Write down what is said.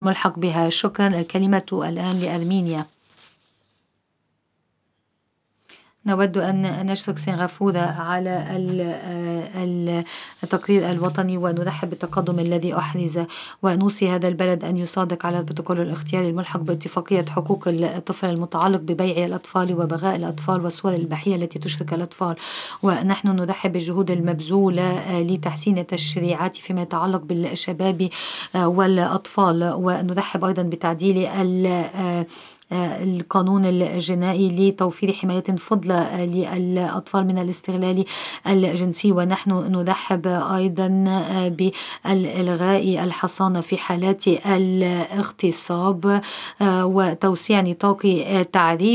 ملحق بها. شكرا. الكلمة الآن لأرمينيا. نود أن نشكر سنغافورة على التقرير الوطني ونرحب بالتقدم الذي أحرز ونوصي هذا البلد أن يصادق على البروتوكول الاختياري الملحق باتفاقية حقوق الطفل المتعلق ببيع الأطفال وبغاء الأطفال والصور الإباحية التي تشرك الأطفال. ونحن نرحب بالجهود المبذولة لتحسين التشريعات فيما يتعلق بالشباب والأطفال. ونرحب أيضا بتعديل القانون الجنائي لتوفير حماية فضلة للأطفال من الاستغلال الجنسي. ونحن نرحب أيضا بإلغاء الحصانة في حالات الاغتصاب وتوسيع نطاق تعريف